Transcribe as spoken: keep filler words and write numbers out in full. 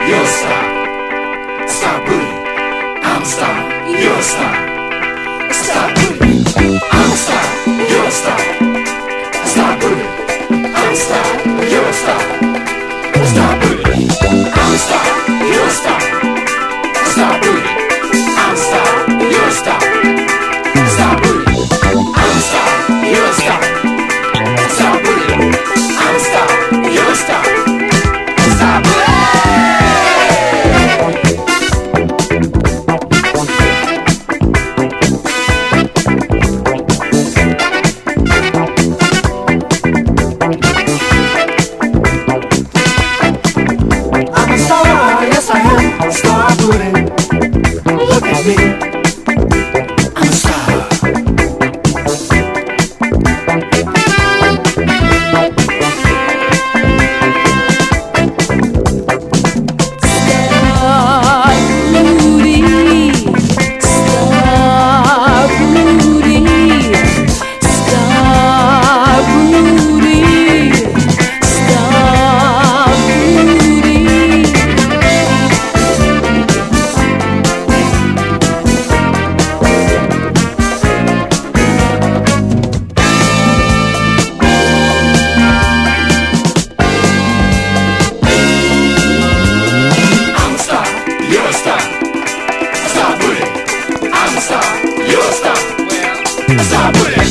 you're a star. Star booty, I'm a star, you're a star. Star booty, I'm a star, you're a star. Star booty, I'm a star, you're a star. Star booty, I'm a star, you're a star. Star booty, I'm a star, you're a star. Star booty, I'm a star, you're a star. Star booty, I'm a star, you're a star. Star booty. I'm a star, yes I am. Star booty, look at me. I'm a star. Star booty, I'm a star, you're a star. Star booty.